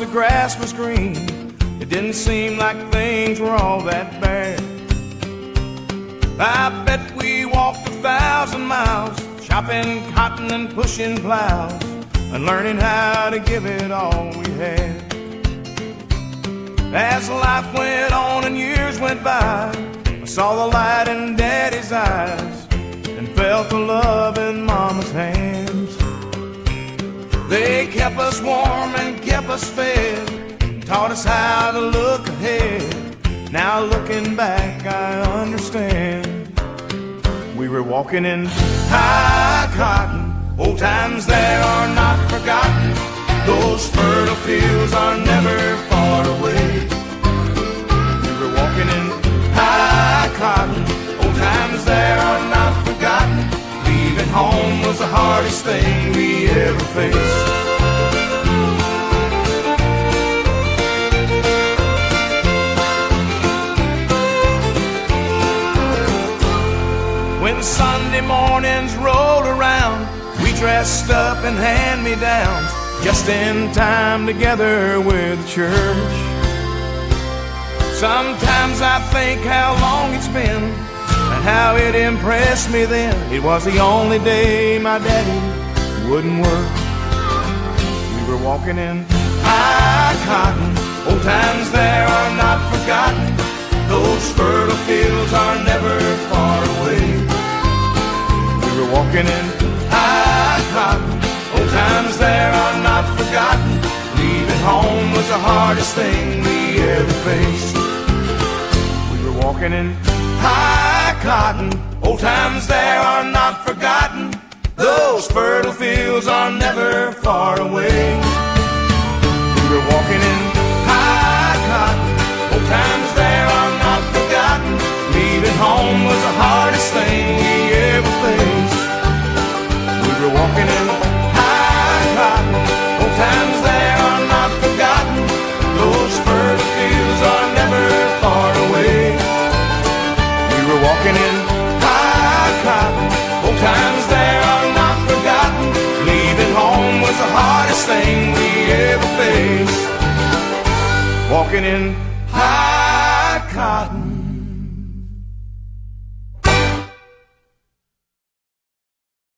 the grass was green, it didn't seem like things were all that bad. I bet we walked 1,000 miles, chopping cotton and pushing plows, and learning how to give it all we had. As life went on and years went by, I saw the light in Daddy's eyes and felt the love in Mama's hands. They kept us warm and kept us fed, taught us how to look ahead. Now looking back, I understand. We were walking in high cotton, old times there are not forgotten. Those fertile fields are never far away. We were walking in high cotton, old times there are not forgotten. Leaving home was the hardest thing we ever faced. When Sunday mornings rolled around, we dressed up in hand-me-downs, just in time together with the church. Sometimes I think how long it's been and how it impressed me then. It was the only day my daddy wouldn't work. We were walking in high cotton, old times there are not forgotten. Those fertile fields are never far away. We were walking in high cotton, old times there are not forgotten. Leaving home was the hardest thing we ever faced. We were walking in high cotton, old times there are not forgotten. Those fertile fields are never far away. We were walking in high cotton, old times there are not forgotten. Leaving home was the hardest thing we ever faced. We were walking in high cotton, old times there are not forgotten. Those fertile fields are never far away. We were walking in high cotton, old times there are not forgotten. Leaving home was the hardest thing we ever faced. Walking in